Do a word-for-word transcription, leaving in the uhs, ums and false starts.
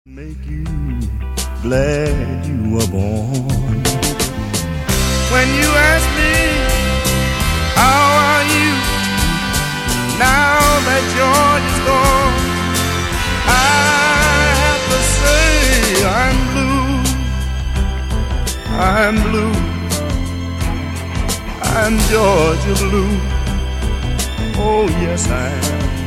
Make you glad you were born. When you ask me, how are you, now that George is gone, I have to say I'm blue, I'm blue, I'm Georgia blue. Oh yes I am.